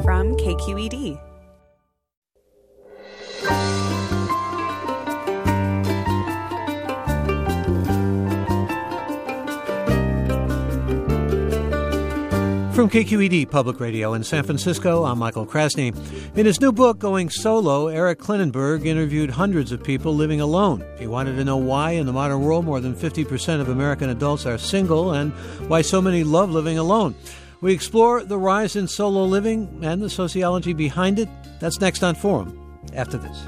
from KQED. From KQED Public Radio in San Francisco, I'm Michael Krasny. In his new book, Going Solo, Eric Klinenberg interviewed hundreds of people living alone. He wanted to know why, in the modern world, more than 50% of American adults are single and why so many love living alone. We explore the rise in solo living and the sociology behind it. That's next on Forum, after this.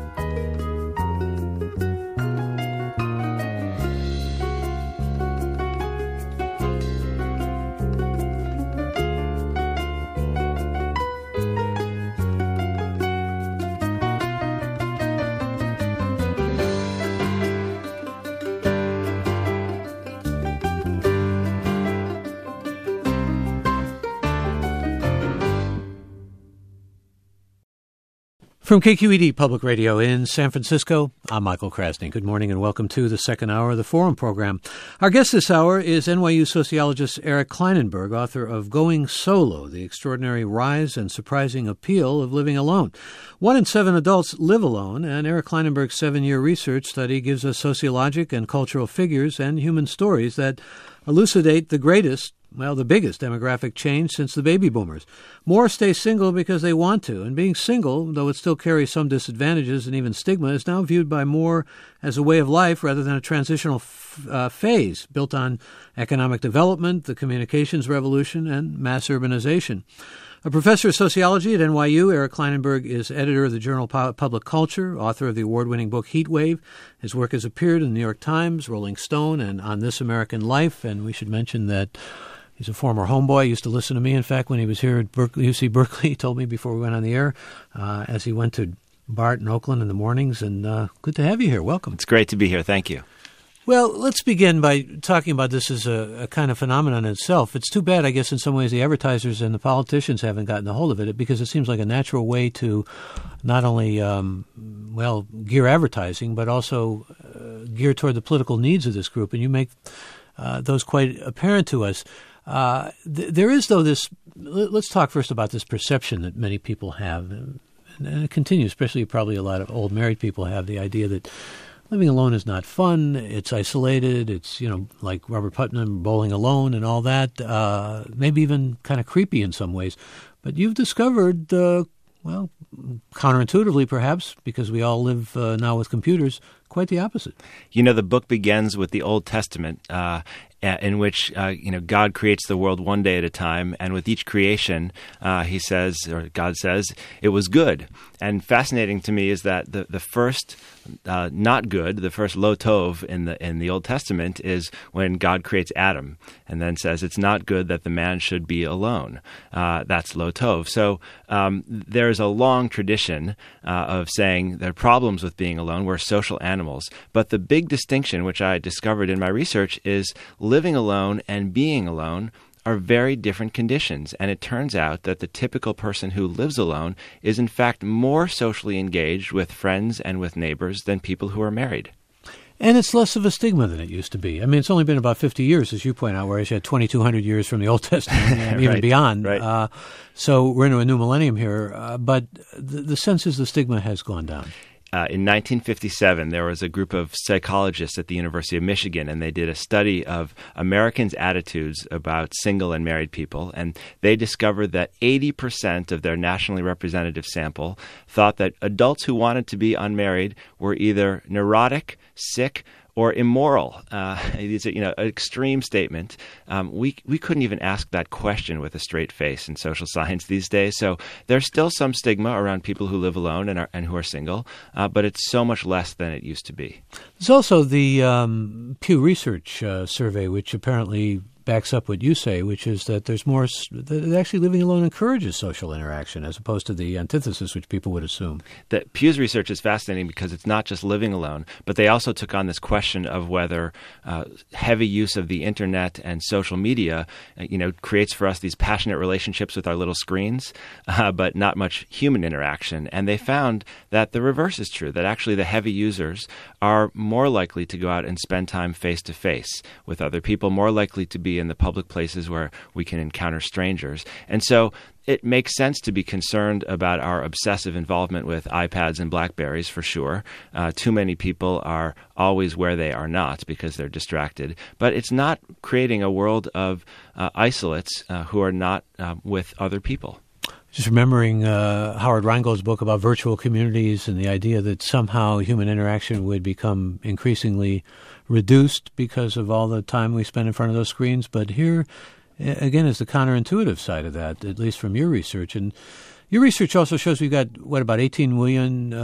From KQED Public Radio in San Francisco, I'm Michael Krasny. Good morning and welcome to the second hour of the Forum program. Our guest this hour is NYU sociologist Eric Klinenberg, author of Going Solo, The Extraordinary Rise and Surprising Appeal of Living Alone. 1 in 7 adults live alone, and Eric Klinenberg's 7-year research study gives us sociologic and cultural figures and human stories that elucidate the biggest demographic change since the baby boomers. More stay single because they want to, and being single, though it still carries some disadvantages and even stigma, is now viewed by more as a way of life rather than a transitional phase built on economic development, the communications revolution, and mass urbanization. A professor of sociology at NYU, Eric Klinenberg is editor of the journal Public Culture, author of the award-winning book Heat Wave. His work has appeared in the New York Times, Rolling Stone, and on This American Life. And we should mention that he's a former homeboy. He used to listen to me, in fact, when he was here at UC Berkeley. He told me before we went on the air, as he went to BART in Oakland in the mornings. And good to have you here. Welcome. It's great to be here. Thank you. Well, let's begin by talking about this as a kind of phenomenon in itself. It's too bad, I guess, in some ways the advertisers and the politicians haven't gotten a hold of it, because it seems like a natural way to not only, gear advertising, but also gear toward the political needs of this group. And you make those quite apparent to us. There is, though, this – let's talk first about this perception that many people have, and it continues, especially probably a lot of old married people have, the idea that living alone is not fun, it's isolated, it's, like Robert Putnam, bowling alone and all that, maybe even kind of creepy in some ways. But you've discovered, counterintuitively perhaps, because we all live now with computers, quite the opposite. The book begins with the Old Testament, in which God creates the world one day at a time, and with each creation, God says, it was good. And fascinating to me is that the first not good, the first lo tov in the Old Testament is when God creates Adam, and then says it's not good that the man should be alone. That's lo tov. So there's a long tradition of saying there are problems with being alone. We're social animals. But the big distinction, which I discovered in my research, is living alone and being alone are very different conditions. And it turns out that the typical person who lives alone is in fact more socially engaged with friends and with neighbors than people who are married. And it's less of a stigma than it used to be. I mean, it's only been about 50 years, as you point out, whereas you had 2,200 years from the Old Testament and even beyond. Right. So we're into a new millennium here. But the sense is the stigma has gone down. In 1957, there was a group of psychologists at the University of Michigan, and they did a study of Americans' attitudes about single and married people, and they discovered that 80% of their nationally representative sample thought that adults who wanted to be unmarried were either neurotic, sick, or immoral. It's an extreme statement. We couldn't even ask that question with a straight face in social science these days. So there's still some stigma around people who live alone and who are single, but it's so much less than it used to be. There's also the Pew Research survey, which apparently backs up what you say, which is that there's more that actually living alone encourages social interaction as opposed to the antithesis, which people would assume. The Pew's research is fascinating because it's not just living alone, but they also took on this question of whether heavy use of the internet and social media, creates for us these passionate relationships with our little screens, but not much human interaction. And they found that the reverse is true, that actually the heavy users are more likely to go out and spend time face-to-face with other people, more likely to be be in the public places where we can encounter strangers. And so it makes sense to be concerned about our obsessive involvement with iPads and BlackBerries, for sure. Too many people are always where they are not because they're distracted. But it's not creating a world of isolates who are not with other people. Just remembering Howard Rheingold's book about virtual communities and the idea that somehow human interaction would become increasingly reduced because of all the time we spend in front of those screens. But here, again, is the counterintuitive side of that, at least from your research. And your research also shows we've got, about 18 million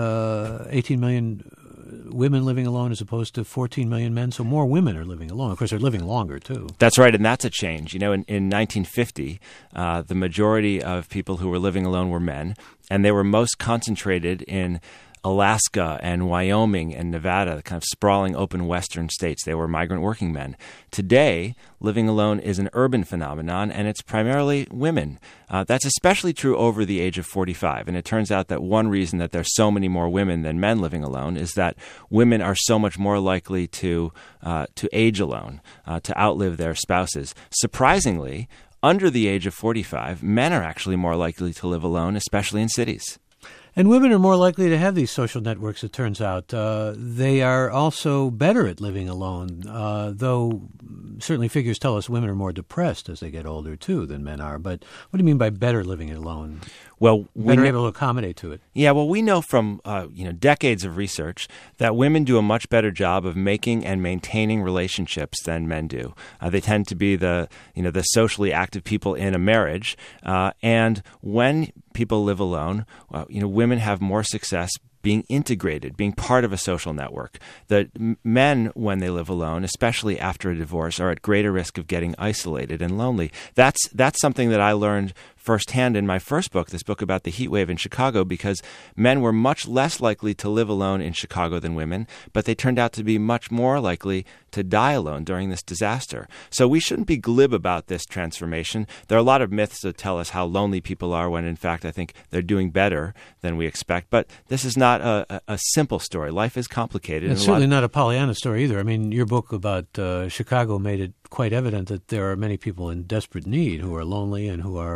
women living alone as opposed to 14 million men. So more women are living alone. Of course, they're living longer, too. That's right, and that's a change. In 1950, the majority of people who were living alone were men, and they were most concentrated in Alaska and Wyoming and Nevada, the kind of sprawling open western states. They were migrant working men. Today, living alone is an urban phenomenon, and it's primarily women. That's especially true over the age of 45. And it turns out that one reason that there's so many more women than men living alone is that women are so much more likely to age alone, to outlive their spouses. Surprisingly, under the age of 45, men are actually more likely to live alone, especially in cities. And women are more likely to have these social networks, it turns out. They are also better at living alone, though certainly figures tell us women are more depressed as they get older, too, than men are. But what do you mean by better living alone? Well, better able to accommodate to it. Yeah, well, we know from decades of research that women do a much better job of making and maintaining relationships than men do. They tend to be the socially active people in a marriage, and when people live alone, women have more success being integrated, being part of a social network. The men, when they live alone, especially after a divorce, are at greater risk of getting isolated and lonely. That's something that I learned firsthand in my first book, this book about the heat wave in Chicago, because men were much less likely to live alone in Chicago than women, but they turned out to be much more likely to die alone during this disaster. So we shouldn't be glib about this transformation. There are a lot of myths that tell us how lonely people are when, in fact, I think they're doing better than we expect. But this is not a simple story. Life is complicated. It's certainly not a Pollyanna story either. I mean, your book about Chicago made it quite evident that there are many people in desperate need who are lonely and who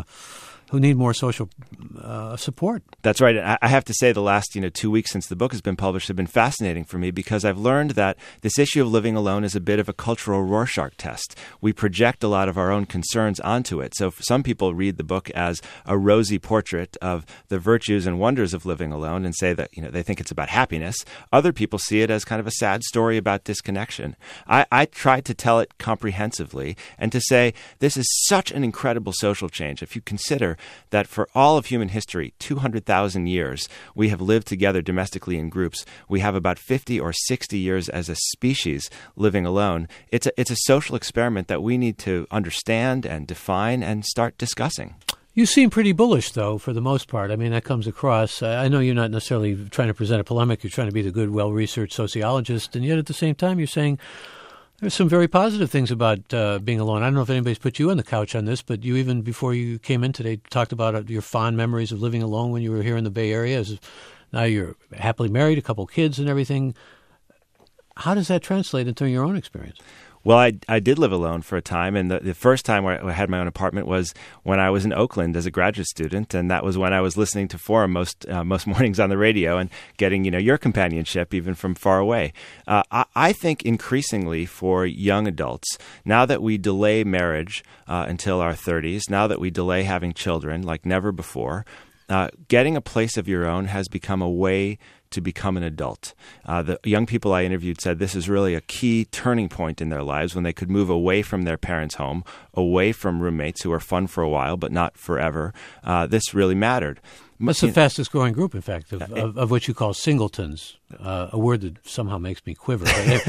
need more social support. That's right. I have to say the last 2 weeks since the book has been published have been fascinating for me because I've learned that this issue of living alone is a bit of a cultural Rorschach test. We project a lot of our own concerns onto it. So some people read the book as a rosy portrait of the virtues and wonders of living alone and say that they think it's about happiness. Other people see it as kind of a sad story about disconnection. I tried to tell it comprehensively and to say this is such an incredible social change. If you consider that for all of human history, 200,000 years, we have lived together domestically in groups. We have about 50 or 60 years as a species living alone. It's a social experiment that we need to understand and define and start discussing. You seem pretty bullish, though, for the most part. I mean, that comes across. I know you're not necessarily trying to present a polemic. You're trying to be the good, well-researched sociologist, and yet at the same time you're saying there's some very positive things about being alone. I don't know if anybody's put you on the couch on this, but you even before you came in today talked about your fond memories of living alone when you were here in the Bay Area. Now you're happily married, a couple kids and everything. How does that translate into your own experience? Well, I did live alone for a time, and the first time where I had my own apartment was when I was in Oakland as a graduate student, and that was when I was listening to Forum most mornings on the radio and getting your companionship even from far away. I think increasingly for young adults, now that we delay marriage until our 30s, now that we delay having children like never before, getting a place of your own has become a way to become an adult. The young people I interviewed said this is really a key turning point in their lives when they could move away from their parents' home, away from roommates who are fun for a while but not forever. This really mattered. That's the fastest growing group, in fact, of what you call singletons, a word that somehow makes me quiver.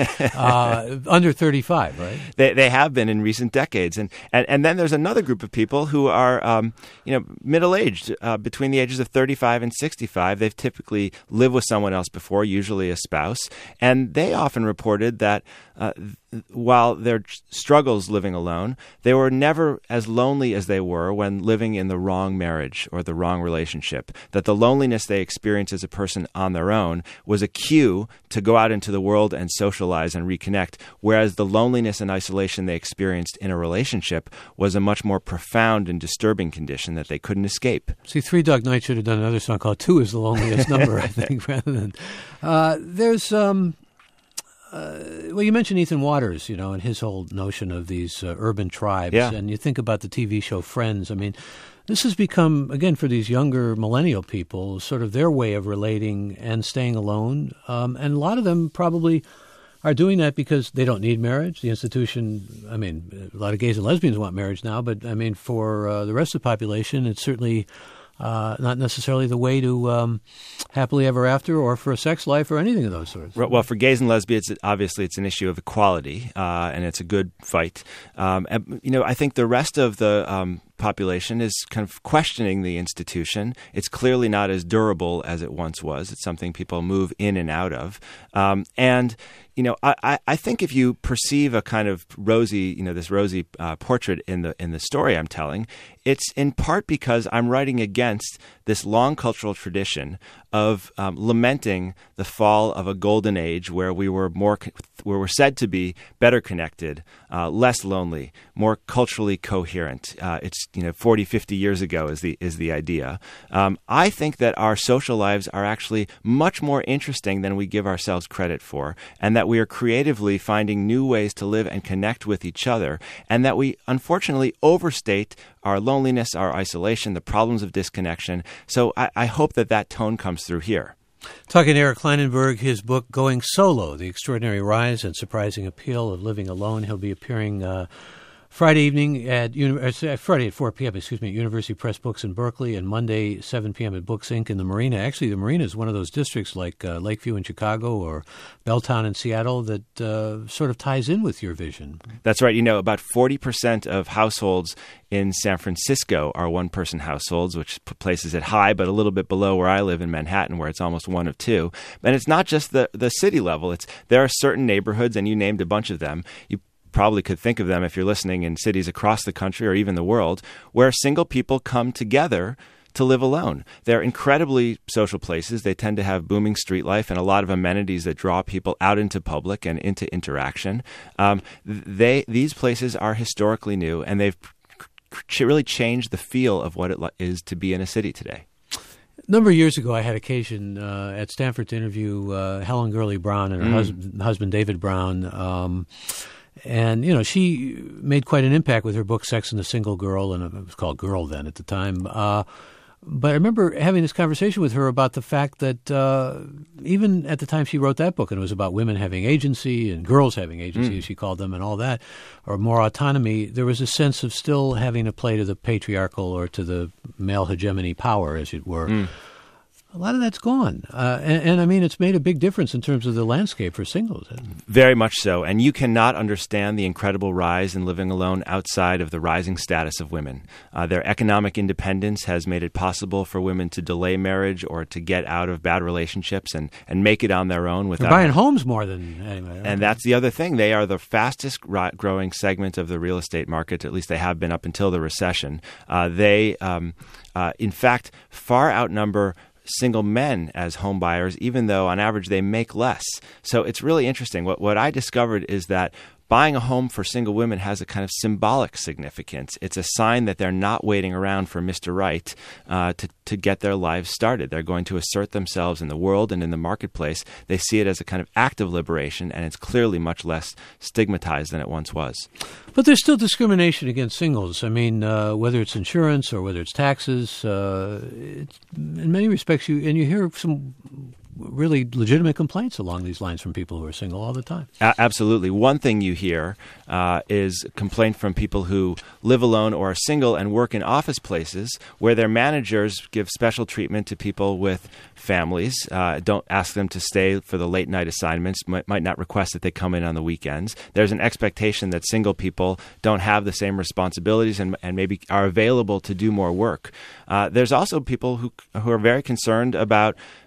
Under 35, right? They have been in recent decades. And then there's another group of people who are middle-aged, between the ages of 35 and 65. They've typically lived with someone else before, usually a spouse. And they often reported that while their struggles living alone, they were never as lonely as they were when living in the wrong marriage or the wrong relationship. That the loneliness they experienced as a person on their own was a cue to go out into the world and socialize and reconnect, whereas the loneliness and isolation they experienced in a relationship was a much more profound and disturbing condition that they couldn't escape. See, Three Dog Night should have done another song called Two is the Loneliest Number, I think, rather than... well, you mentioned Ethan Waters, and his whole notion of these urban tribes. Yeah. And you think about the TV show Friends. I mean, this has become, again, for these younger millennial people, sort of their way of relating and staying alone. And a lot of them probably are doing that because they don't need marriage. The institution, I mean, a lot of gays and lesbians want marriage now, but I mean, for the rest of the population, it's certainly not necessarily the way to happily ever after, or for a sex life, or anything of those sorts. Well, for gays and lesbians, obviously it's an issue of equality, and it's a good fight. I think the rest of the population is kind of questioning the institution. It's clearly not as durable as it once was. It's something people move in and out of. I think if you perceive a kind of rosy, this rosy portrait in the story I'm telling, it's in part because I'm writing against this long cultural tradition of lamenting the fall of a golden age where we were said to be better connected, less lonely, more culturally coherent. It's 40, 50 years ago is the idea. I think that our social lives are actually much more interesting than we give ourselves credit for, and that we are creatively finding new ways to live and connect with each other, and that we unfortunately overstate our loneliness, our isolation, the problems of disconnection. So I hope that tone comes through here. Talking to Eric Kleinenberg, his book, Going Solo, The Extraordinary Rise and Surprising Appeal of Living Alone. He'll be appearing Friday at 4 p.m., at University Press Books in Berkeley, and Monday, 7 p.m. at Books Inc. in the Marina. Actually, the Marina is one of those districts like Lakeview in Chicago or Belltown in Seattle that sort of ties in with your vision. That's right. About 40% of households in San Francisco are one-person households, which places it high, but a little bit below where I live in Manhattan, where it's almost one of two. And it's not just the city level. There are certain neighborhoods, and you named a bunch of them. You probably could think of them if you're listening in cities across the country or even the world, where single people come together to live alone. They're incredibly social places. They tend to have booming street life and a lot of amenities that draw people out into public and into interaction. These places are historically new, and they've really changed the feel of what it is to be in a city today. A number of years ago, I had occasion at Stanford to interview Helen Gurley Brown and her husband, David Brown. And, she made quite an impact with her book, Sex and the Single Girl, and it was called Girl then at the time. But I remember having this conversation with her about the fact that even at the time she wrote that book, and it was about women having agency and girls having agency, as she called them, and all that, or more autonomy, there was a sense of still having to play to the patriarchal or to the male hegemony power, as it were. A lot of that's gone. And I mean, it's made a big difference in terms of the landscape for singles. Very much so. And you cannot understand the incredible rise in living alone outside of the rising status of women. Their economic independence has made it possible for women to delay marriage or to get out of bad relationships and make it on their own. They're buying homes more than anybody. And that's the other thing. They are the fastest growing segment of the real estate market. At least they have been up until the recession. They, in fact, far outnumber single men as home buyers, even though on average they make less. So it's really interesting. What I discovered is that buying a home for single women has a kind of symbolic significance. It's a sign that they're not waiting around for Mr. Right to get their lives started. They're going to assert themselves in the world and in the marketplace. They see it as a kind of act of liberation, and it's clearly much less stigmatized than it once was. But there's still discrimination against singles. I mean, whether it's insurance or whether it's taxes, in many respects, you hear some really legitimate complaints along these lines from people who are single all the time. Absolutely. One thing you hear is a complaint from people who live alone or are single and work in office places where their managers give special treatment to people with families, don't ask them to stay for the late night assignments, might not request that they come in on the weekends. There's an expectation that single people don't have the same responsibilities and maybe are available to do more work. There's also people who are very concerned about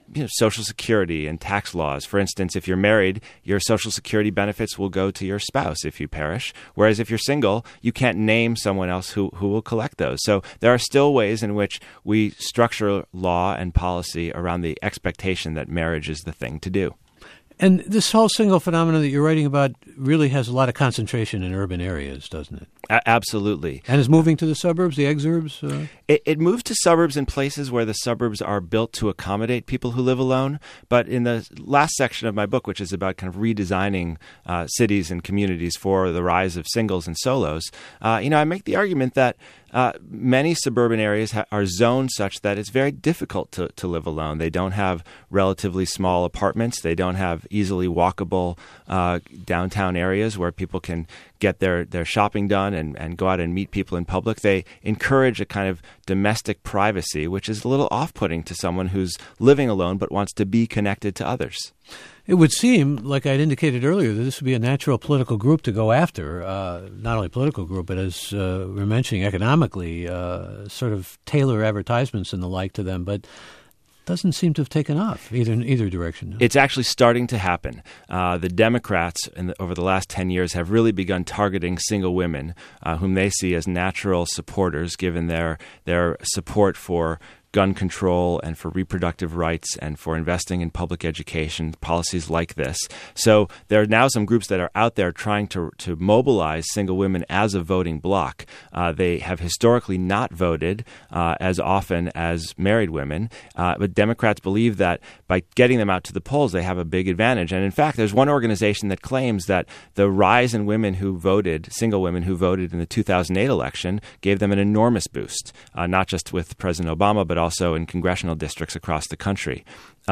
Social Security and tax laws. For instance, if you're married, your Social Security benefits will go to your spouse if you perish, whereas if you're single, you can't name someone else who will collect those. So there are still ways in which we structure law and policy around the expectation that marriage is the thing to do. And this whole single phenomenon that you're writing about really has a lot of concentration in urban areas, doesn't it? Absolutely. And is moving to the suburbs, the exurbs? It moves to suburbs in places where the suburbs are built to accommodate people who live alone. But in the last section of my book, which is about kind of redesigning cities and communities for the rise of singles and solos, I make the argument that many suburban areas are zoned such that it's very difficult to live alone. They don't have relatively small apartments. They don't have easily walkable downtown areas where people can get their shopping done and go out and meet people in public. They encourage a kind of domestic privacy, which is a little off-putting to someone who's living alone but wants to be connected to others. It would seem, like I'd indicated earlier, that this would be a natural political group to go after, not only political group, but as we're mentioning, economically, sort of tailor advertisements and the like to them. But doesn't seem to have taken off in either direction. No? It's actually starting to happen. The Democrats over the last 10 years have really begun targeting single women, whom they see as natural supporters, given their support for gun control and for reproductive rights and for investing in public education, policies like this. So there are now some groups that are out there trying to mobilize single women as a voting bloc. They have historically not voted as often as married women, but Democrats believe that by getting them out to the polls, they have a big advantage. And in fact, there's one organization that claims that the rise in women who voted, single women who voted in the 2008 election, gave them an enormous boost, not just with President Obama, but also in congressional districts across the country.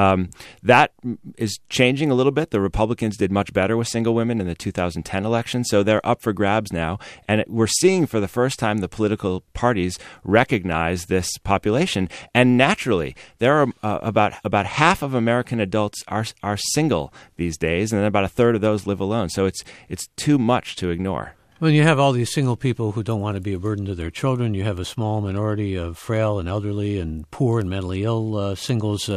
That is changing a little bit. The Republicans did much better with single women in the 2010 election, so they're up for grabs now. And we're seeing for the first time the political parties recognize this population. And naturally, there are about half of American adults are single these days, and then about a third of those live alone. So it's too much to ignore. When you have all these single people who don't want to be a burden to their children, you have a small minority of frail and elderly and poor and mentally ill singles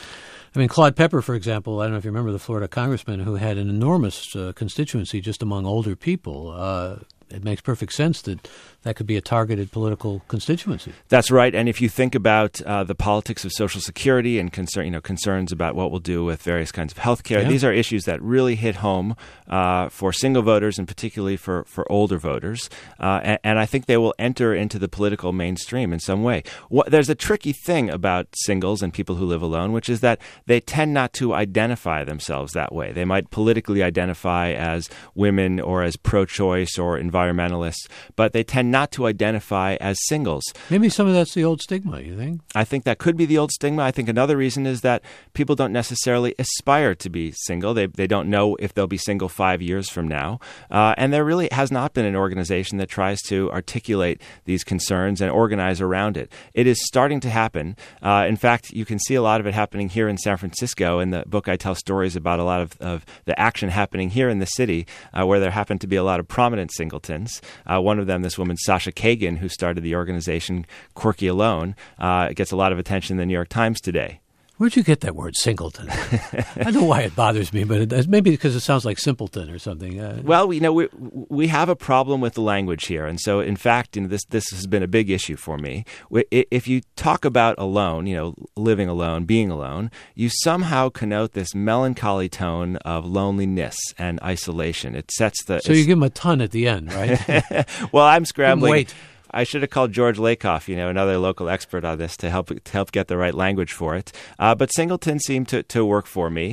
Claude Pepper, for example, I don't know if you remember the Florida congressman who had an enormous constituency just among older people. It makes perfect sense that could be a targeted political constituency. That's right. And if you think about the politics of Social Security and concerns about what we'll do with various kinds of health care, these are issues that really hit home for single voters and particularly for older voters. And I think they will enter into the political mainstream in some way. There's a tricky thing about singles and people who live alone, which is that they tend not to identify themselves that way. They might politically identify as women or as pro-choice or environmentalists, but they tend not to identify as singles. Maybe some of that's the old stigma, you think? I think that could be the old stigma. I think another reason is that people don't necessarily aspire to be single. They don't know if they'll be single 5 years from now. And there really has not been an organization that tries to articulate these concerns and organize around it. It is starting to happen. In fact, you can see a lot of it happening here in San Francisco. In the book, I tell stories about a lot of the action happening here in the city where there happen to be a lot of prominent singletons. One of them, this woman, Sasha Kagan, who started the organization Quirky Alone, gets a lot of attention in the New York Times today. Where'd you get that word, singleton? I don't know why it bothers me, but maybe because it sounds like simpleton or something. Well, we have a problem with the language here, and so in fact, this has been a big issue for me. If you talk about alone, living alone, being alone, you somehow connote this melancholy tone of loneliness and isolation. It sets the. So you give them a ton at the end, right? Well, I'm scrambling. Wait. I should have called George Lakoff, another local expert on this, to help get the right language for it. But singleton seem to work for me.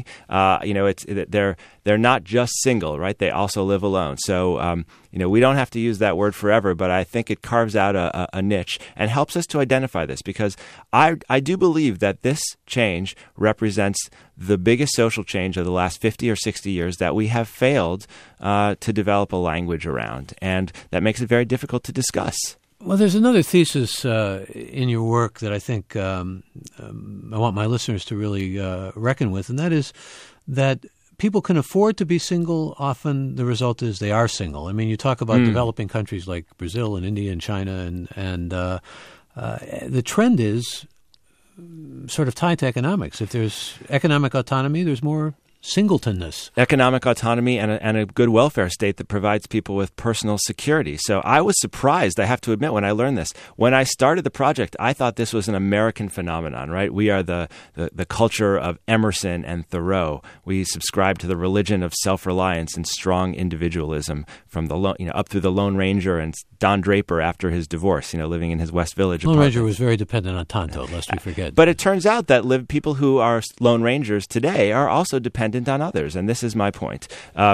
They're not just single, right? They also live alone. So we don't have to use that word forever, but I think it carves out a niche and helps us to identify this, because I do believe that this change represents the biggest social change of the last 50 or 60 years that we have failed to develop a language around, and that makes it very difficult to discuss. Well, there's another thesis in your work that I think I want my listeners to really reckon with, and that is that people can afford to be single. Often the result is they are single. I mean, you talk about developing countries like Brazil and India and China, and the trend is sort of tied to economics. If there's economic autonomy, there's more singletonness. Economic autonomy and a good welfare state that provides people with personal security. So I was surprised, I have to admit, when I learned this. When I started the project, I thought this was an American phenomenon, right? We are the culture of Emerson and Thoreau. We subscribe to the religion of self-reliance and strong individualism from the up through the Lone Ranger and Don Draper after his divorce, living in his West Village apartment. Lone Ranger was very dependent on Tonto, lest we forget. But it turns out that people who are Lone Rangers today are also dependent on others, and this is my point.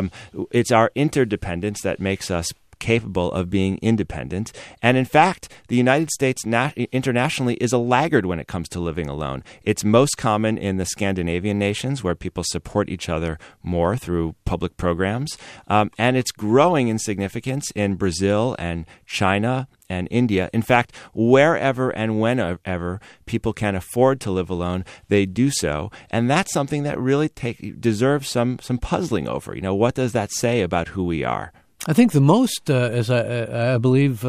It's our interdependence that makes us capable of being independent. And in fact, the United States internationally is a laggard when it comes to living alone. It's most common in the Scandinavian nations, where people support each other more through public programs. And it's growing in significance in Brazil and China and India. In fact, wherever and whenever people can afford to live alone, they do so. And that's something that really deserves some puzzling over. What does that say about who we are? I think the most, as I believe,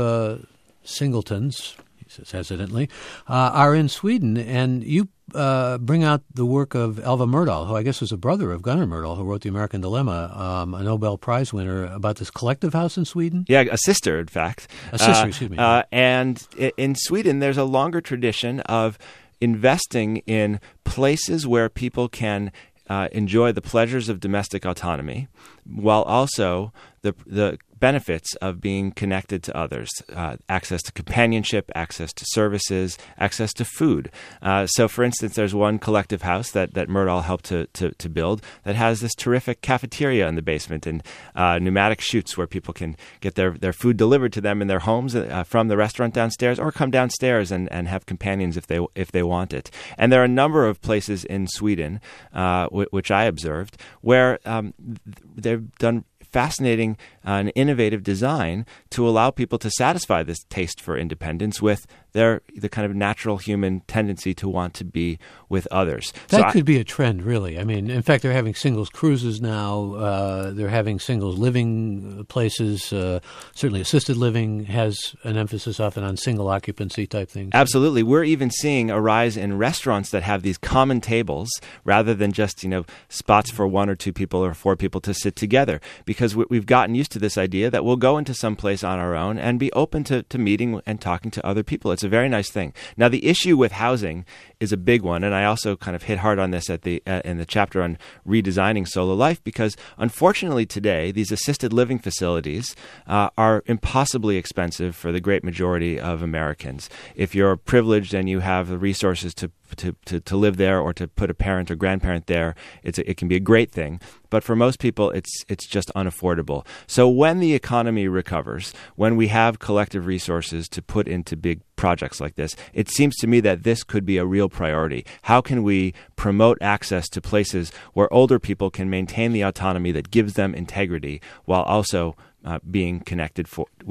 singletons, he says hesitantly, are in Sweden. And you bring out the work of Alva Myrdal, who I guess was a brother of Gunnar Myrdal, who wrote The American Dilemma, a Nobel Prize winner, about this collective house in Sweden. Yeah, a sister, in fact. A sister, excuse me. And in Sweden, there's a longer tradition of investing in places where people can enjoy the pleasures of domestic autonomy, while also the benefits of being connected to others, access to companionship, access to services, access to food. So, for instance, there's one collective house that Myrdal helped to build that has this terrific cafeteria in the basement and pneumatic chutes where people can get their food delivered to them in their homes from the restaurant downstairs, or come downstairs and have companions if they want it. And there are a number of places in Sweden, which I observed, where they've done fascinating and innovative design to allow people to satisfy this taste for independence with the kind of natural human tendency to want to be with others. That could be a trend, really. I mean, in fact, they're having singles cruises now. They're having singles living places. Certainly assisted living has an emphasis often on single occupancy type things. Absolutely. We're even seeing a rise in restaurants that have these common tables rather than just, spots for one or two people or four people to sit together, because we've gotten used to this idea that we'll go into some place on our own and be open to meeting and talking to other people. It's a very nice thing. Now, the issue with housing is a big one, and I also kind of hit hard on this in the chapter on redesigning solo life, because unfortunately today these assisted living facilities are impossibly expensive for the great majority of Americans. If you're privileged and you have the resources to live there or to put a parent or grandparent there, it can be a great thing. But for most people, it's just unaffordable. So when the economy recovers, when we have collective resources to put into big projects like this, it seems to me that this could be a real priority. How can we promote access to places where older people can maintain the autonomy that gives them integrity, while also being connected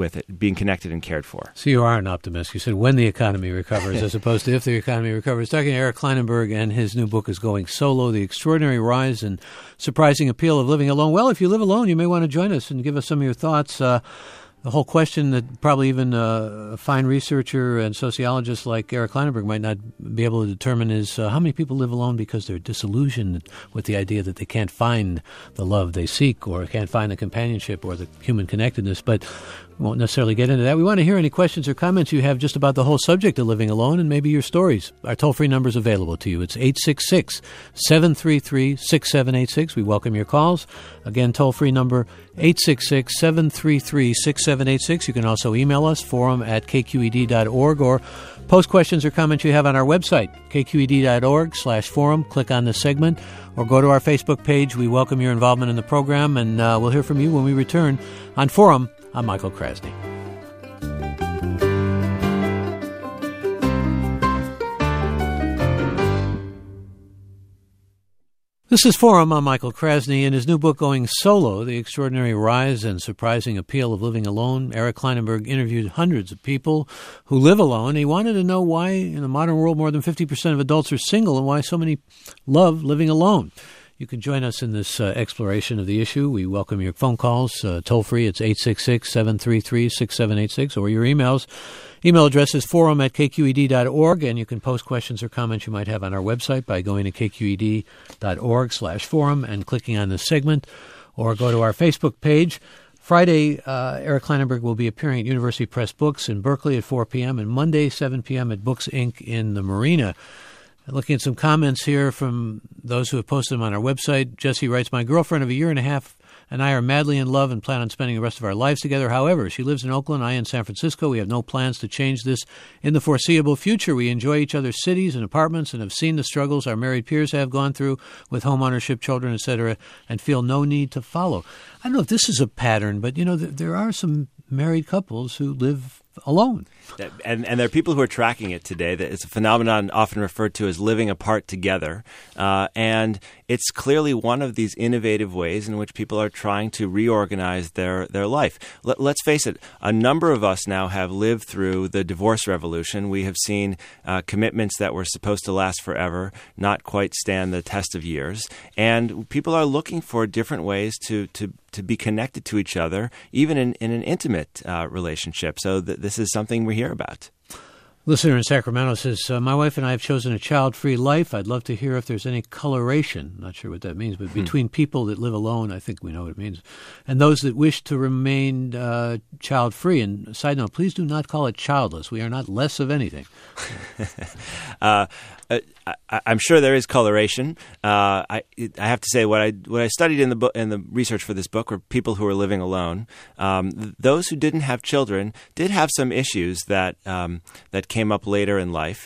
and cared for? So you are an optimist. You said when the economy recovers as opposed to if the economy recovers. Talking to Eric Klinenberg, and his new book is Going Solo, The Extraordinary Rise and Surprising Appeal of Living Alone. Well, if you live alone, you may want to join us and give us some of your thoughts. The whole question that probably even a fine researcher and sociologist like Eric Klinenberg might not be able to determine is how many people live alone because they're disillusioned with the idea that they can't find the love they seek, or can't find the companionship or the human connectedness. But we won't necessarily get into that. We want to hear any questions or comments you have just about the whole subject of living alone, and maybe your stories. Our toll-free number is available to you. It's 866-733-6786. We welcome your calls. Again, toll-free number 866-733-6786. You can also email us, forum@kqed.org, or post questions or comments you have on our website, kqed.org/forum. Click on the segment, or go to our Facebook page. We welcome your involvement in the program, and we'll hear from you when we return on Forum. I'm Michael Krasny. This is Forum. I'm Michael Krasny. In his new book, Going Solo, The Extraordinary Rise and Surprising Appeal of Living Alone, Eric Klinenberg interviewed hundreds of people who live alone. He wanted to know why, in the modern world, more than 50% of adults are single, and why so many love living alone. You can join us in this exploration of the issue. We welcome your phone calls, toll-free. It's 866-733-6786, or your emails, Email address is forum@kqed.org, and you can post questions or comments you might have on our website by going to kqed.org/forum and clicking on this segment, or go to our Facebook page. Friday, Eric Kleinenberg will be appearing at University Press Books in Berkeley at 4 p.m. and Monday, 7 p.m. at Books, Inc. in the Marina. Looking at some comments here from those who have posted them on our website. Jesse writes, my girlfriend of a year and a half and I are madly in love and plan on spending the rest of our lives together. However, she lives in Oakland, I in San Francisco. We have no plans to change this in the foreseeable future. We enjoy each other's cities and apartments and have seen the struggles our married peers have gone through with home ownership, children, etc., and feel no need to follow. I don't know if this is a pattern, but, there are some married couples who live alone. And there are people who are tracking it today. That it's a phenomenon often referred to as living apart together. And it's clearly one of these innovative ways in which people are trying to reorganize their life. Let's face it, a number of us now have lived through the divorce revolution. We have seen commitments that were supposed to last forever not quite stand the test of years. And people are looking for different ways to be connected to each other, even in an intimate relationship. So this is something we hear about. Listener in Sacramento says, my wife and I have chosen a child-free life. I'd love to hear if there's any coloration, not sure what that means, but between people that live alone, I think we know what it means, and those that wish to remain child-free. And side note, please do not call it childless. We are not less of anything. I'm sure there is coloration. I have to say, what I studied in the research for this book were people who were living alone. Those who didn't have children did have some issues that came up later in life.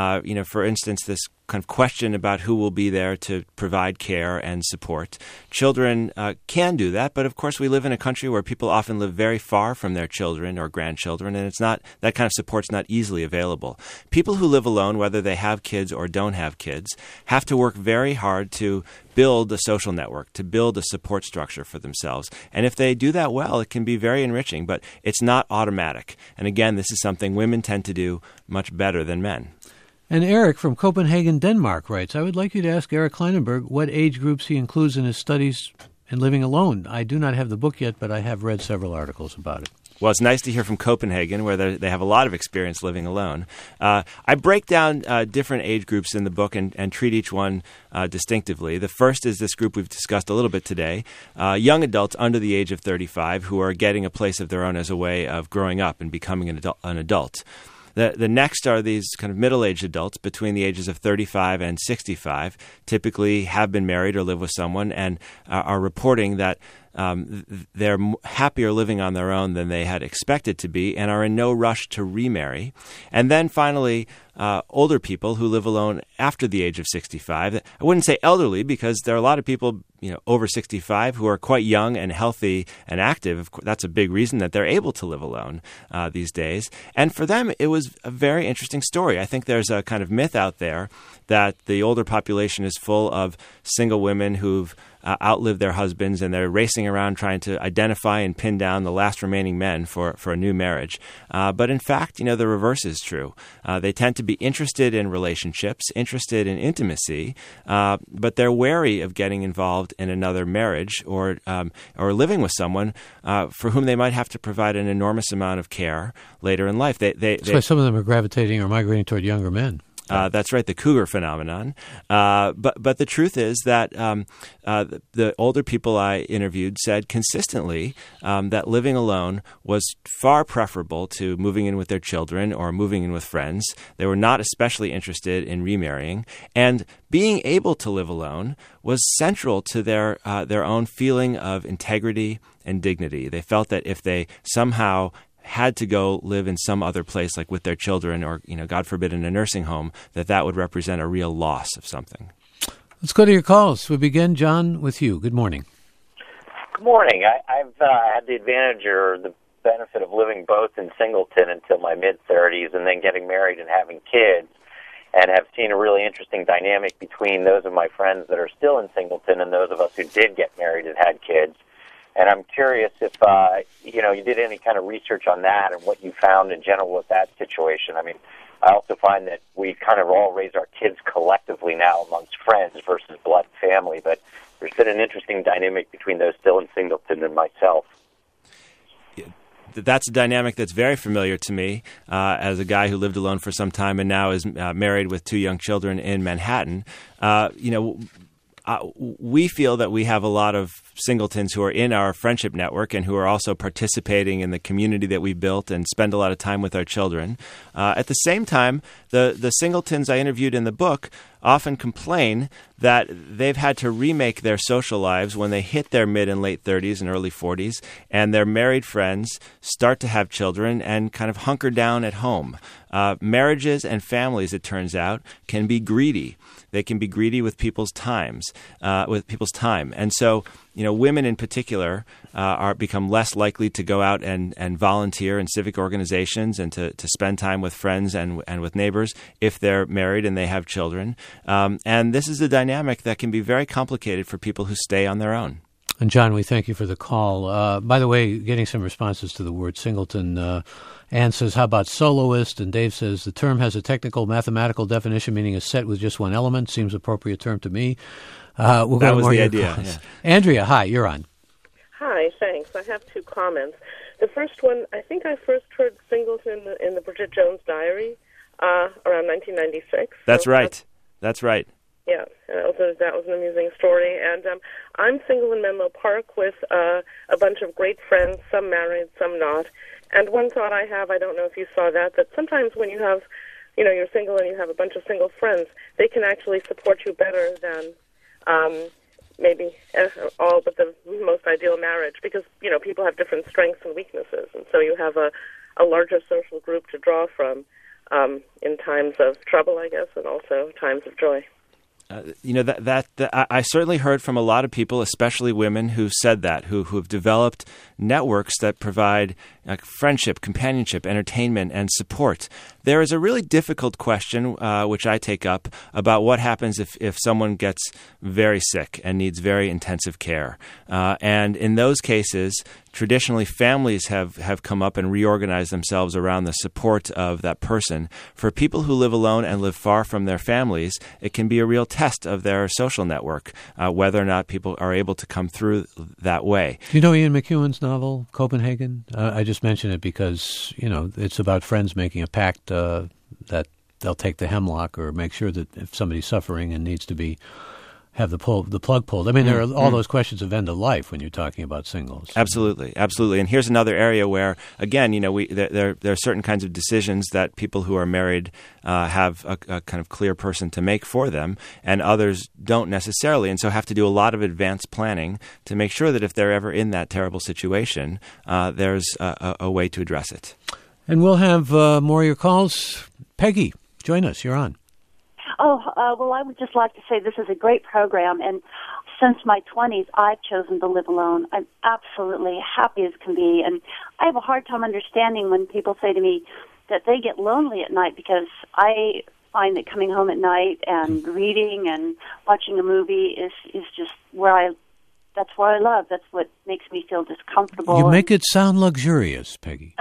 For instance, this kind of question about who will be there to provide care and support. Children can do that, but of course we live in a country where people often live very far from their children or grandchildren, and it's not that kind of support's not easily available. People who live alone, whether they have kids or don't have kids, have to work very hard to build a social network, to build a support structure for themselves. And if they do that well, it can be very enriching, but it's not automatic. And again, this is something women tend to do much better than men. And Eric from Copenhagen, Denmark writes, I would like you to ask Eric Kleinenberg what age groups he includes in his studies in living alone. I do not have the book yet, but I have read several articles about it. Well, it's nice to hear from Copenhagen, where they have a lot of experience living alone. I break down different age groups in the book and treat each one distinctively. The first is this group we've discussed a little bit today, young adults under the age of 35 who are getting a place of their own as a way of growing up and becoming an adult. The next are these kind of middle-aged adults between the ages of 35 and 65, typically have been married or live with someone and are reporting that they're happier living on their own than they had expected to be and are in no rush to remarry. And then finally, older people who live alone after the age of 65. I wouldn't say elderly because there are a lot of people over 65 who are quite young and healthy and active. Of course, that's a big reason that they're able to live alone these days. And for them, it was a very interesting story. I think there's a kind of myth out there that the older population is full of single women who've outlived their husbands and they're racing around trying to identify and pin down the last remaining men for a new marriage. But in fact, the reverse is true. They tend to be interested in relationships, interested in intimacy, but they're wary of getting involved in another marriage or living with someone for whom they might have to provide an enormous amount of care later in life. That's why some of them are gravitating or migrating toward younger men. That's right, the cougar phenomenon. But the truth is that the older people I interviewed said consistently that living alone was far preferable to moving in with their children or moving in with friends. They were not especially interested in remarrying. And being able to live alone was central to their own feeling of integrity and dignity. They felt that if they somehow had to go live in some other place, like with their children or, God forbid, in a nursing home, that would represent a real loss of something. Let's go to your calls. We begin, John, with you. Good morning. Good morning. I've had the advantage or the benefit of living both in Singleton until my mid-30s and then getting married and having kids, and have seen a really interesting dynamic between those of my friends that are still in Singleton and those of us who did get married and had kids. And I'm curious if, you did any kind of research on that and what you found in general with that situation. I mean, I also find that we kind of all raise our kids collectively now amongst friends versus blood family, but there's been an interesting dynamic between those still in Singleton and myself. that's a dynamic that's very familiar to me as a guy who lived alone for some time and now is married with 2 young children in Manhattan. We feel that we have a lot of singletons who are in our friendship network and who are also participating in the community that we built and spend a lot of time with our children. At the same time, the singletons I interviewed in the book often complain that they've had to remake their social lives when they hit their mid and late 30s and early 40s, and their married friends start to have children and kind of hunker down at home. Marriages and families, it turns out, can be greedy. They can be greedy with people's time. And so, women in particular become less likely to go out and volunteer in civic organizations and to spend time with friends and with neighbors if they're married and they have children. And this is a dynamic that can be very complicated for people who stay on their own. And John, we thank you for the call. By the way, getting some responses to the word singleton. Ann says, how about soloist? And Dave says, the term has a technical mathematical definition, meaning a set with just one element. Seems appropriate term to me. That was the idea. Yeah. Andrea, hi, you're on. Hi, thanks. I have 2 comments. The first one, I think I first heard singleton in the Bridget Jones Diary around 1996. That's right. That's right. Yeah, that was an amusing story. And I'm single in Menlo Park with a bunch of great friends, some married, some not. And one thought I have, I don't know if you saw that sometimes when you have, you're single and you have a bunch of single friends, they can actually support you better than maybe all but the most ideal marriage because, people have different strengths and weaknesses. And so you have a larger social group to draw from in times of trouble, I guess, and also times of joy. I certainly heard from a lot of people, especially women, who said that, who have developed networks that provide friendship, companionship, entertainment, and support. There is a really difficult question, which I take up, about what happens if someone gets very sick and needs very intensive care. And in those cases, traditionally families have come up and reorganized themselves around the support of that person. For people who live alone and live far from their families, it can be a real test of their social network, whether or not people are able to come through that way. Do you know Ian McEwan's novel, Copenhagen? I just mention it because, it's about friends making a pact that they'll take the hemlock or make sure that if somebody's suffering and needs to have the plug pulled. I mean, there are all those questions of end of life when you're talking about singles. Absolutely. And here's another area where, again, there are certain kinds of decisions that people who are married have a kind of clear person to make for them, and others don't necessarily, and so have to do a lot of advanced planning to make sure that if they're ever in that terrible situation, there's a way to address it. And we'll have more of your calls. Peggy, join us. You're on. Well, I would just like to say this is a great program, and since my 20s, I've chosen to live alone. I'm absolutely happy as can be, and I have a hard time understanding when people say to me that they get lonely at night because I find that coming home at night and reading and watching a movie is just that's what I love. That's what makes me feel just comfortable. You make it sound luxurious, Peggy.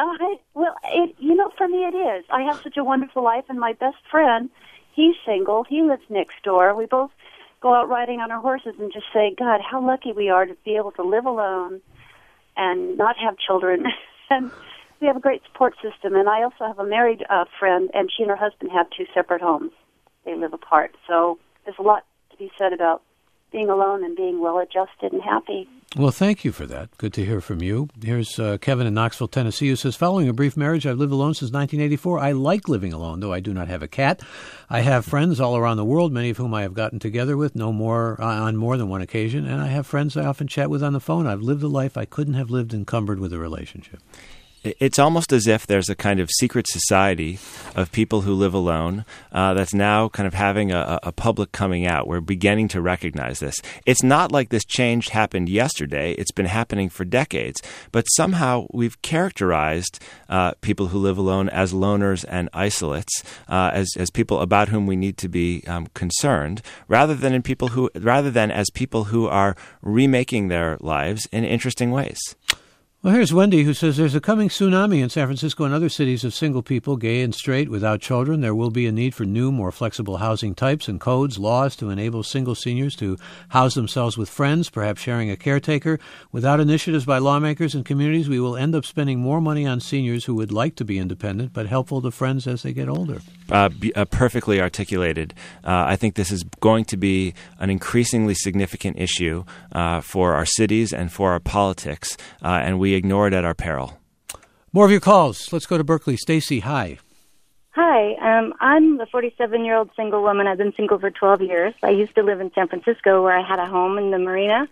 For me it is. I have such a wonderful life, and my best friend, he's single. He lives next door. We both go out riding on our horses and just say, God, how lucky we are to be able to live alone and not have children. And we have a great support system. And I also have a married friend, and she and her husband have 2 separate homes. They live apart. So there's a lot to be said about being alone and being well-adjusted and happy. Well, thank you for that. Good to hear from you. Here's Kevin in Knoxville, Tennessee, who says, following a brief marriage, I've lived alone since 1984. I like living alone, though I do not have a cat. I have friends all around the world, many of whom I have gotten together with on more than one occasion, and I have friends I often chat with on the phone. I've lived a life I couldn't have lived encumbered with a relationship. It's almost as if there's a kind of secret society of people who live alone that's now kind of having a public coming out. We're beginning to recognize this. It's not like this change happened yesterday. It's been happening for decades. But somehow we've characterized people who live alone as loners and isolates, as people about whom we need to be concerned, rather than as people who are remaking their lives in interesting ways. Well, here's Wendy, who says there's a coming tsunami in San Francisco and other cities of single people, gay and straight, without children. There will be a need for new, more flexible housing types and codes, laws to enable single seniors to house themselves with friends, perhaps sharing a caretaker. Without initiatives by lawmakers and communities, we will end up spending more money on seniors who would like to be independent, but helpful to friends as they get older. Perfectly articulated. I think this is going to be an increasingly significant issue for our cities and for our politics, and we ignore it at our peril. More of your calls. Let's go to Berkeley. Stacy, hi. Hi, I'm a 47-year-old single woman. I've been single for 12 years. I used to live in San Francisco where I had a home in the marina.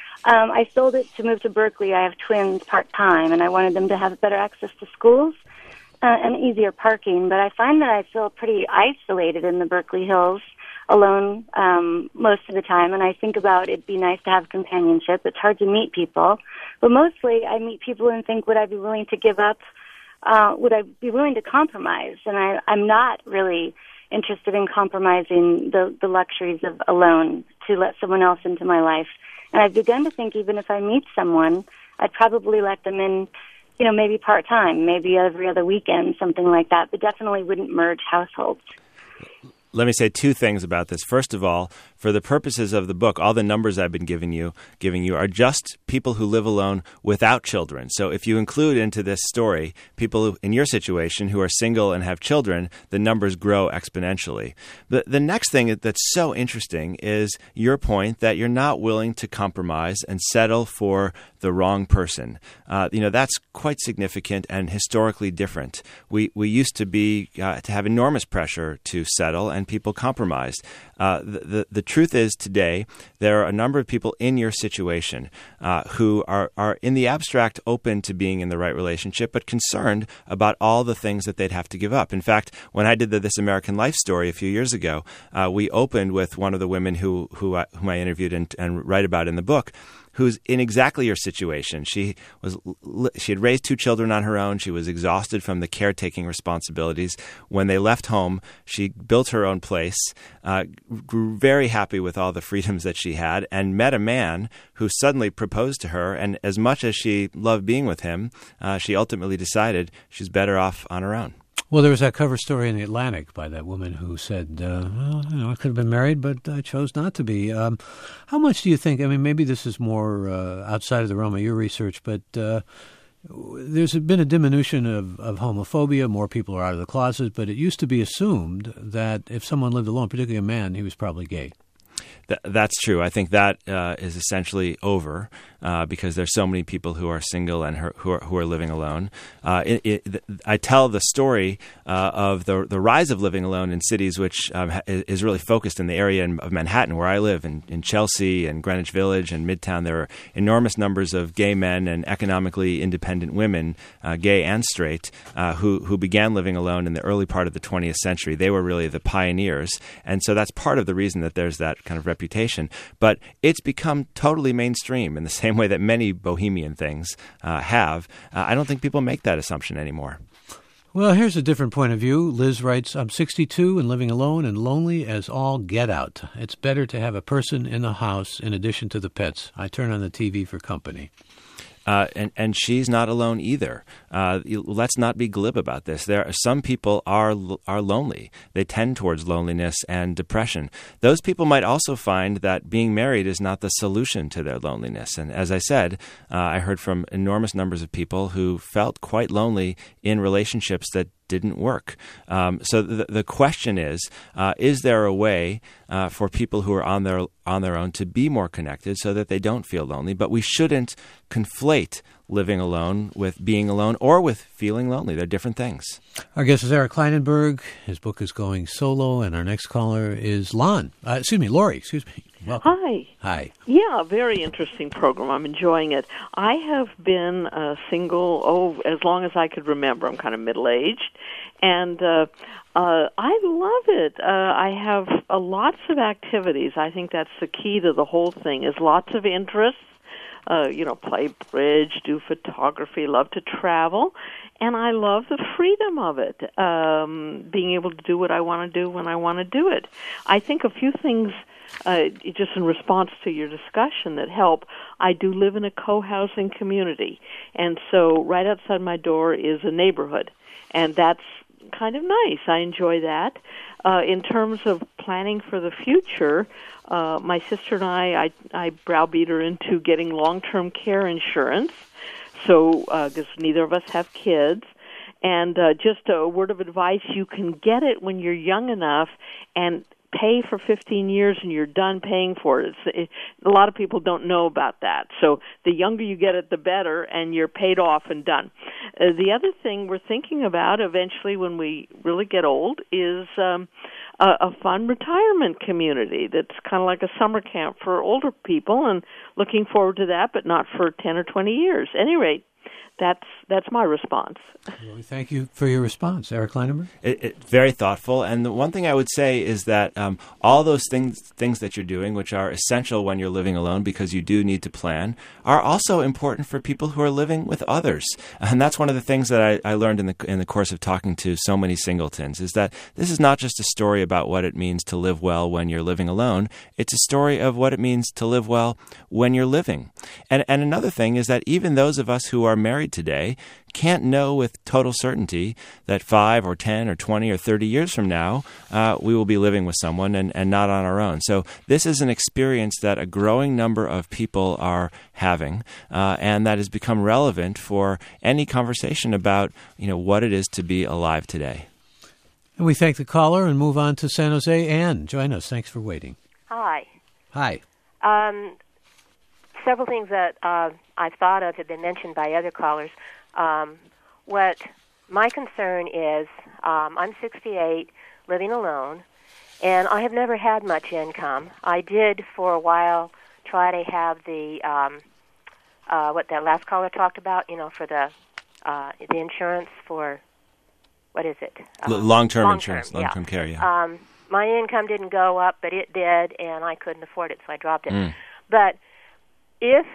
I sold it to move to Berkeley. I have twins part-time, and I wanted them to have better access to schools and easier parking. But I find that I feel pretty isolated in the Berkeley Hills, alone most of the time, and I think about it'd be nice to have companionship. It's hard to meet people, but mostly I meet people and think, would I be willing to give up? Would I be willing to compromise? And I'm not really interested in compromising the luxuries of alone to let someone else into my life. And I've begun to think even if I meet someone, I'd probably let them in, maybe part-time, maybe every other weekend, something like that, but definitely wouldn't merge households. Let me say two things about this. First of all, for the purposes of the book, all the numbers I've been giving you are just people who live alone without children. So if you include into this story people who, in your situation who are single and have children, the numbers grow exponentially. The next thing that's so interesting is your point that you're not willing to compromise and settle for the wrong person. That's quite significant and historically different. We used to be to have enormous pressure to settle, and people compromised. The truth is today there are a number of people in your situation who are in the abstract open to being in the right relationship, but concerned about all the things that they'd have to give up. In fact, when I did the This American Life story a few years ago, we opened with one of the women whom I interviewed and write about in the book, who's in exactly your situation. She had raised 2 children on her own. She was exhausted from the caretaking responsibilities. When they left home, she built her own place, grew very happy with all the freedoms that she had, and met a man who suddenly proposed to her. And as much as she loved being with him, she ultimately decided she's better off on her own. Well, there was that cover story in The Atlantic by that woman who said, I could have been married, but I chose not to be. How much do you think, maybe this is more outside of the realm of your research, but there's been a diminution of homophobia. More people are out of the closet, but it used to be assumed that if someone lived alone, particularly a man, he was probably gay. That's true. I think that is essentially over because there's so many people who are single and who are living alone. I tell the story of the rise of living alone in cities, which is really focused in the area of Manhattan, where I live, in Chelsea and Greenwich Village and Midtown. There are enormous numbers of gay men and economically independent women, gay and straight, who began living alone in the early part of the 20th century. They were really the pioneers, and so that's part of the reason that there's that kind of reputation. But it's become totally mainstream in the same way that many bohemian things have. I don't think people make that assumption anymore. Well, here's a different point of view. Liz writes, I'm 62 and living alone and lonely as all get out. It's better to have a person in the house in addition to the pets. I turn on the TV for company. And she's not alone either. Let's not be glib about this. Some people are lonely. They tend towards loneliness and depression. Those people might also find that being married is not the solution to their loneliness. And as I said, I heard from enormous numbers of people who felt quite lonely in relationships that didn't work. So the question is there a way for people who are on their own to be more connected so that they don't feel lonely? But we shouldn't conflate living alone with being alone or with feeling lonely. They're different things. Our guest is Eric Kleinenberg. His book is Going Solo, and our next caller is Lori. Welcome. Hi. Yeah, very interesting program. I'm enjoying it. I have been single as long as I could remember. I'm kind of middle-aged, and I love it. I have lots of activities. I think that's the key to the whole thing, is lots of interests. Play bridge, do photography, love to travel, and I love the freedom of it, being able to do what I want to do when I want to do it. I think a few things just in response to your discussion that help, I do live in a co-housing community, and so right outside my door is a neighborhood, and that's kind of nice. I enjoy that. In terms of planning for the future, my sister and I browbeat her into getting long-term care insurance, so because neither of us have kids. And just a word of advice, you can get it when you're young enough and pay for 15 years and you're done paying for it. A lot of people don't know about that. So the younger you get it, the better, and you're paid off and done. The other thing we're thinking about eventually when we really get old is a fun retirement community that's kind of like a summer camp for older people, and looking forward to that, but not for 10 or 20 years. At any rate, that's my response. Well, thank you for your response, Eric Kleinenberg. Very thoughtful. And the one thing I would say is that all those things that you're doing, which are essential when you're living alone because you do need to plan, are also important for people who are living with others. And that's one of the things that I learned in the course of talking to so many singletons, is that this is not just a story about what it means to live well when you're living alone. It's a story of what it means to live well when you're living. And another thing is that even those of us who are married today can't know with total certainty that 5 or 10 or 20 or 30 years from now we will be living with someone and not on our own. So this is an experience that a growing number of people are having, and that has become relevant for any conversation about what it is to be alive today. And we thank the caller and move on to San Jose. Ann, join us. Thanks for waiting. Hi. Hi. Several things that I've thought of have been mentioned by other callers. What my concern is, I'm 68, living alone, and I have never had much income. I did for a while try to have the what that last caller talked about, for the insurance for, what is it? Long-term insurance, long-term care, yeah. My income didn't go up, but it did, and I couldn't afford it, so I dropped it. But if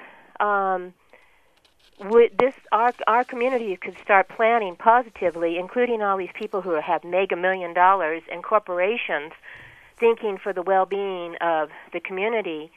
our community could start planning positively, including all these people who have mega $1 million and corporations thinking for the well-being of the community,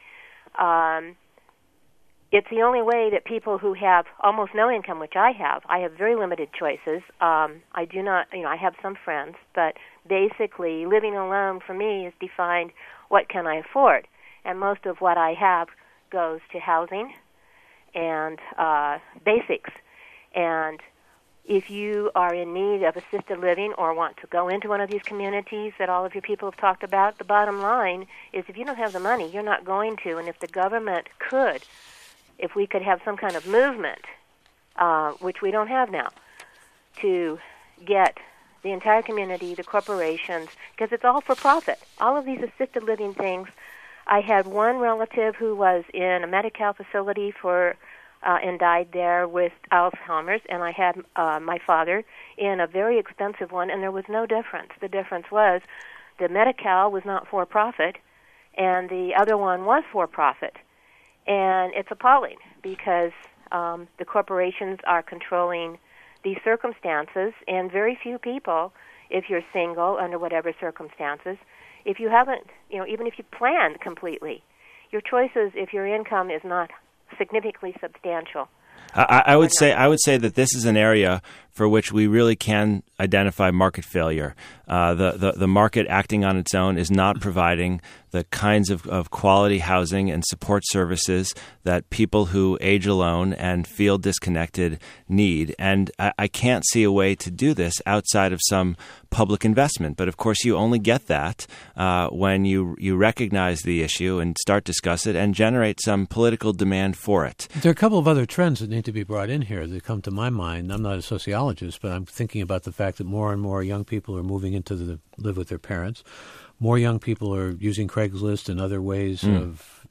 it's the only way that people who have almost no income, which I have very limited choices. I do not, I have some friends, but basically living alone for me is defined what can I afford, and most of what I have goes to housing and basics. And if you are in need of assisted living or want to go into one of these communities that all of your people have talked about, the bottom line is if you don't have the money, you're not going to. And if the government could, if we could have some kind of movement, which we don't have now, to get the entire community, the corporations, because it's all for profit. All of these assisted living things. I had one relative who was in a Medi-Cal facility and died there with Alzheimer's, and I had my father in a very expensive one, and there was no difference. The difference was the Medi-Cal was not for-profit, and the other one was for-profit. And it's appalling because the corporations are controlling these circumstances, and very few people, if you're single under whatever circumstances, if you haven't, even if you planned completely, your choices, if your income is not significantly substantial. I would say that this is an area for which we really can identify market failure. The market acting on its own is not providing the kinds of quality housing and support services that people who age alone and feel disconnected need. And I can't see a way to do this outside of some public investment. But of course, you only get that when you recognize the issue and start discuss it and generate some political demand for it. There are a couple of other trends that need to be brought in here that come to my mind. I'm not a sociologist, but I'm thinking about the fact that more and more young people are moving into live with their parents. More young people are using Craigslist and other ways of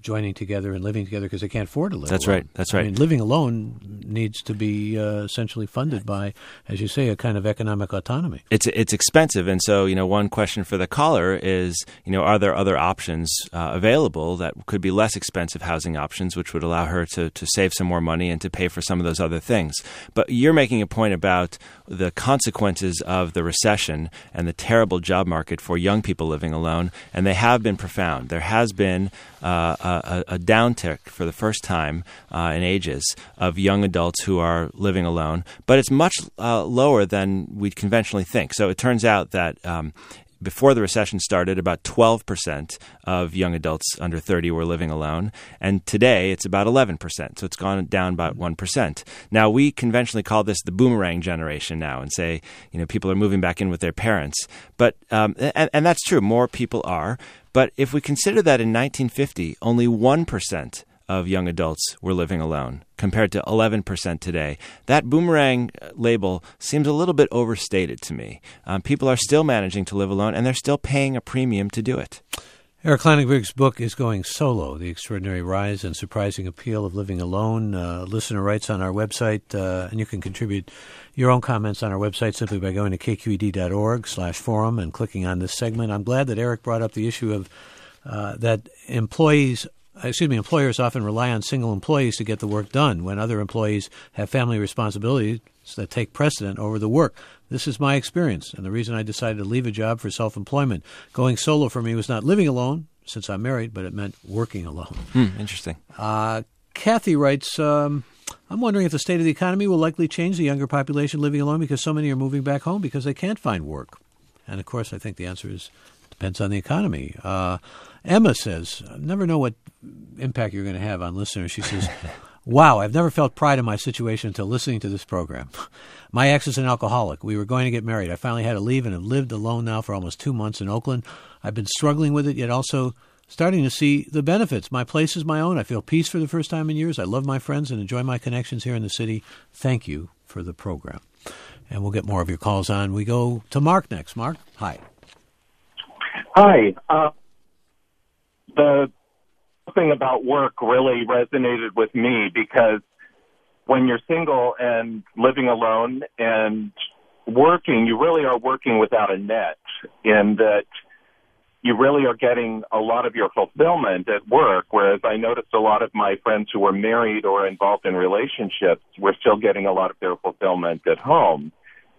joining together and living together because they can't afford to live That's alone. right. That's right. I mean, living alone needs to be essentially funded by, as you say, a kind of economic autonomy. It's expensive, and so one question for the caller is are there other options available that could be less expensive housing options, which would allow her to save some more money and to pay for some of those other things. But you're making a point about the consequences of the recession and the terrible job market for young people living alone, and they have been profound. There has been a downtick for the first time in ages of young adults who are living alone, but it's much lower than we'd conventionally think. So it turns out that before the recession started, about 12% of young adults under 30 were living alone, and today it's about 11%, so it's gone down about 1%. Now, we conventionally call this the boomerang generation now and say, people are moving back in with their parents. But and that's true, more people are. But if we consider that in 1950, only 1% of young adults were living alone, compared to 11% today. That boomerang label seems a little bit overstated to me. People are still managing to live alone, and they're still paying a premium to do it. Eric Kleinenberg's book is Going Solo, The Extraordinary Rise and Surprising Appeal of Living Alone. A listener writes on our website, and you can contribute your own comments on our website simply by going to kqed.org/forum and clicking on this segment. I'm glad that Eric brought up the issue of that employers often rely on single employees to get the work done when other employees have family responsibilities that take precedent over the work. This is my experience, and the reason I decided to leave a job for self-employment. Going solo for me was not living alone, since I'm married, but it meant working alone. Interesting. Kathy writes, I'm wondering if the state of the economy will likely change the younger population living alone because so many are moving back home because they can't find work. And, of course, I think the answer is depends on the economy. Emma says, I never know what impact you're going to have on listeners. She says, wow, I've never felt pride in my situation until listening to this program. My ex is an alcoholic. We were going to get married. I finally had to leave and have lived alone now for almost 2 months in Oakland. I've been struggling with it, yet also starting to see the benefits. My place is my own. I feel peace for the first time in years. I love my friends and enjoy my connections here in the city. Thank you for the program. And we'll get more of your calls on. We go to Mark next. Mark, hi. Hi. The thing about work really resonated with me because when you're single and living alone and working, you really are working without a net in that you really are getting a lot of your fulfillment at work, whereas I noticed a lot of my friends who were married or involved in relationships were still getting a lot of their fulfillment at home.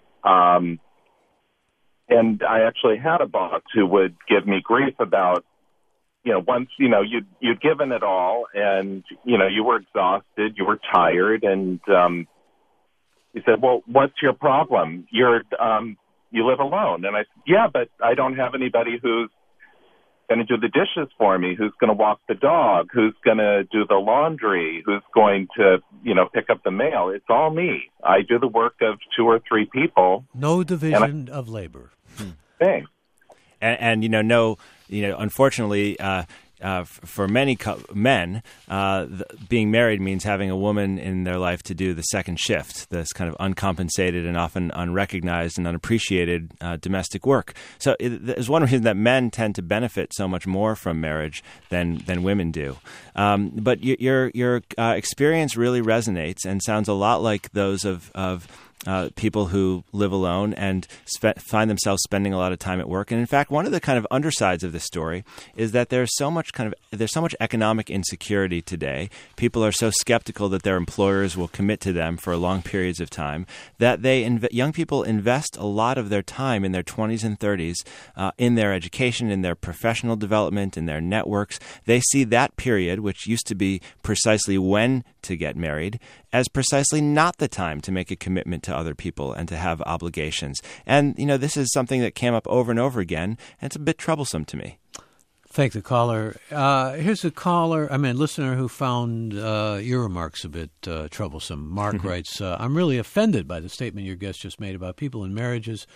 And I actually had a boss who would give me grief about, once, you'd given it all and, you were exhausted, you were tired, and he said, well, what's your problem? You live alone. And I said, yeah, but I don't have anybody who's going to do the dishes for me, who's going to walk the dog, who's going to do the laundry, who's going to, pick up the mail. It's all me. I do the work of 2 or 3 people. No division of labor. Thanks. And unfortunately, for many men, being married means having a woman in their life to do the second shift, this kind of uncompensated and often unrecognized and unappreciated domestic work. So there's one reason that men tend to benefit so much more from marriage than women do. But your experience really resonates and sounds a lot like those of people who live alone and find themselves spending a lot of time at work. And in fact, one of the kind of undersides of this story is that there's so much economic insecurity today. People are so skeptical that their employers will commit to them for long periods of time that young people invest a lot of their time in their 20s and 30s in their education, in their professional development, in their networks. They see that period, which used to be precisely when to get married, as precisely not the time to make a commitment to other people and to have obligations. And, this is something that came up over and over again, and it's a bit troublesome to me. Thank the caller. Here's a listener who found your remarks a bit troublesome. Mark writes, I'm really offended by the statement your guest just made about people in marriages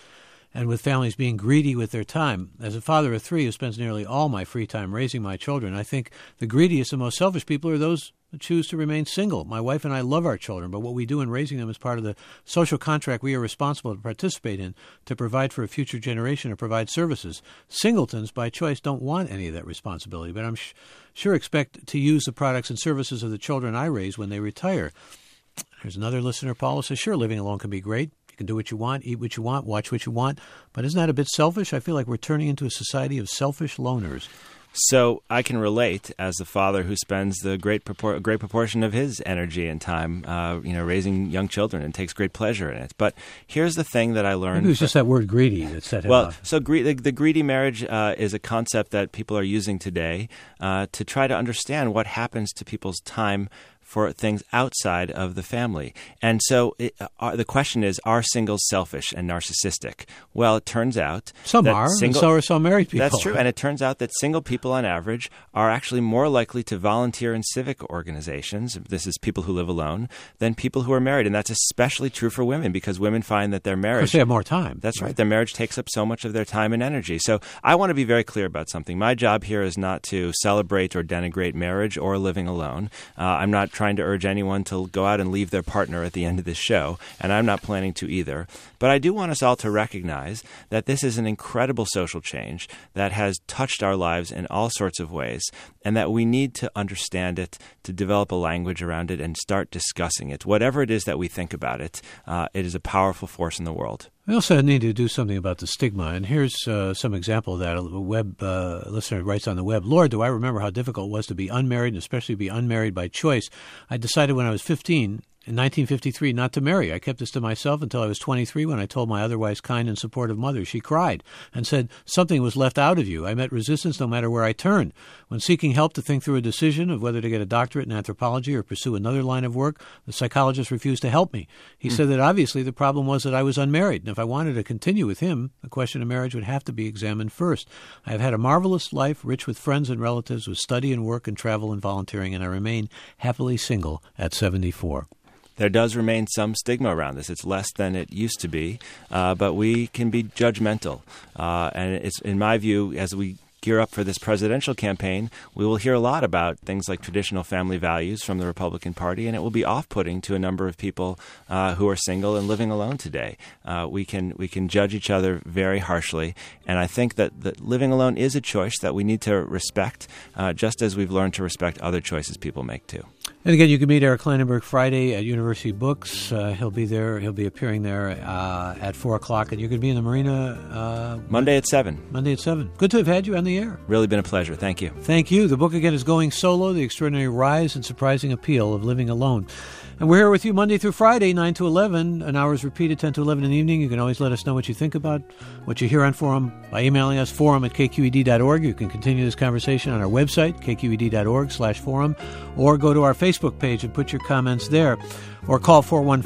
and with families being greedy with their time. As a father of 3 who spends nearly all my free time raising my children, I think the greediest and most selfish people are those who choose to remain single. My wife and I love our children, but what we do in raising them is part of the social contract we are responsible to participate in to provide for a future generation or provide services. Singletons, by choice, don't want any of that responsibility, but I'm sure expect to use the products and services of the children I raise when they retire. There's another listener, Paul, who says, sure, living alone can be great. You can do what you want, eat what you want, watch what you want, but isn't that a bit selfish? I feel like we're turning into a society of selfish loners. So I can relate as the father who spends the great proportion of his energy and time, raising young children and takes great pleasure in it. But here's the thing that I learned. Maybe it was just that word greedy that set him off. So the greedy marriage is a concept that people are using today to try to understand what happens to people's time for things outside of the family. And so the question is, are singles selfish and narcissistic? Well, it turns out some are, and so are some married people. That's true. And it turns out that single people on average are actually more likely to volunteer in civic organizations, this is people who live alone, than people who are married. And that's especially true for women because women find that their marriage... Because they have more time. That's right. Their marriage takes up so much of their time and energy. So I want to be very clear about something. My job here is not to celebrate or denigrate marriage or living alone. I'm not trying to urge anyone to go out and leave their partner at the end of this show, and I'm not planning to either. But I do want us all to recognize that this is an incredible social change that has touched our lives in all sorts of ways, and that we need to understand it, to develop a language around it, and start discussing it. Whatever it is that we think about it, it is a powerful force in the world. We also need to do something about the stigma, and here's some example of that. A web listener writes on the web, Lord, do I remember how difficult it was to be unmarried, and especially be unmarried by choice. I decided when I was 15 in 1953 not to marry. I kept this to myself until I was 23 when I told my otherwise kind and supportive mother. She cried and said, something was left out of you. I met resistance no matter where I turned. When seeking help to think through a decision of whether to get a doctorate in anthropology or pursue another line of work, the psychologist refused to help me. He said that obviously the problem was that I was unmarried, and if I wanted to continue with him, the question of marriage would have to be examined first. I have had a marvelous life, rich with friends and relatives, with study and work and travel and volunteering, and I remain happily single at 74. There does remain some stigma around this. It's less than it used to be, but we can be judgmental. And it's, in my view, as we gear up for this presidential campaign, we will hear a lot about things like traditional family values from the Republican Party, and it will be off-putting to a number of people who are single and living alone today. We can judge each other very harshly, and I think that living alone is a choice that we need to respect, just as we've learned to respect other choices people make too. And again, you can meet Eric Kleinenberg Friday at University Books. He'll be there. He'll be appearing there at 4 o'clock. And you're going to be in the marina... Monday at 7. Monday at 7. Good to have had you on the air. Really been a pleasure. Thank you. Thank you. The book, again, is Going Solo, The Extraordinary Rise and Surprising Appeal of Living Alone. And we're here with you Monday through Friday, 9 to 11. An hour is repeated, 10 to 11 in the evening. You can always let us know what you think about what you hear on Forum by emailing us, forum@kqed.org. You can continue this conversation on our website, kqed.org/forum, or go to our Facebook page and put your comments there. Or call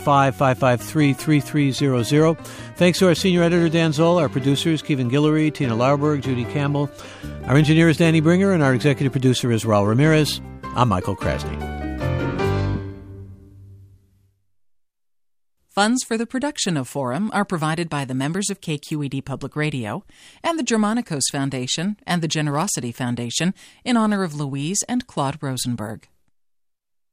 415-553-3300. Thanks to our senior editor, Dan Zoll, our producers, Kevin Guillory, Tina Lauerberg, Judy Campbell. Our engineer is Danny Bringer, and our executive producer is Raul Ramirez. I'm Michael Krasny. Funds for the production of Forum are provided by the members of KQED Public Radio and the Germanicos Foundation and the Generosity Foundation in honor of Louise and Claude Rosenberg.